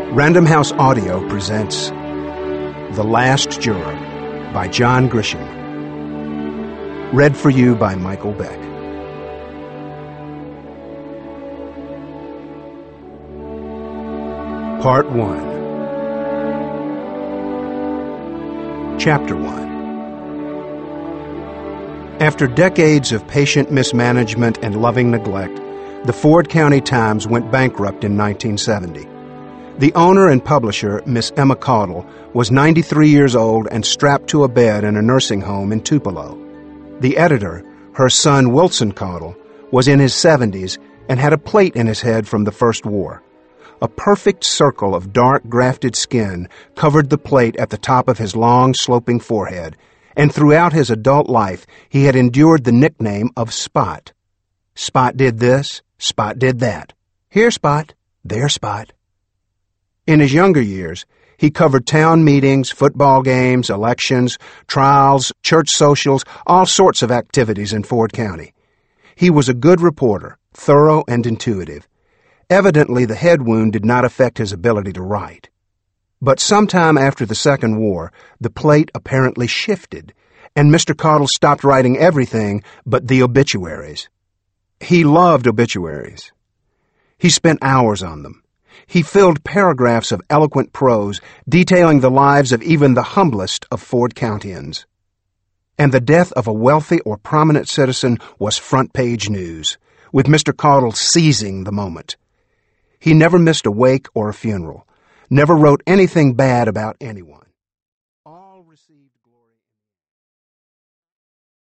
Random House Audio presents The Last Juror by John Grisham. Read for you by Michael Beck. Part 1. Chapter 1. After decades of patient mismanagement and loving neglect, the Ford County Times went bankrupt in 1970. The owner and publisher, Miss Emma Caudle, was 93 years old and strapped to a bed in a nursing home in Tupelo. The editor, her son Wilson Caudle, was in his 70s and had a plate in his head from the First War. A perfect circle of dark, grafted skin covered the plate at the top of his long, sloping forehead, and throughout his adult life he had endured the nickname of Spot. Spot did this, Spot did that. Here, Spot, there, Spot. In his younger years, he covered town meetings, football games, elections, trials, church socials, all sorts of activities in Ford County. He was a good reporter, thorough and intuitive. Evidently, the head wound did not affect his ability to write. But sometime after the Second War, the plate apparently shifted, and Mr. Caudle stopped writing everything but the obituaries. He loved obituaries. He spent hours on them. He filled paragraphs of eloquent prose detailing the lives of even the humblest of Ford Countians. And the death of a wealthy or prominent citizen was front-page news, with Mr. Caudle seizing the moment. He never missed a wake or a funeral, never wrote anything bad about anyone.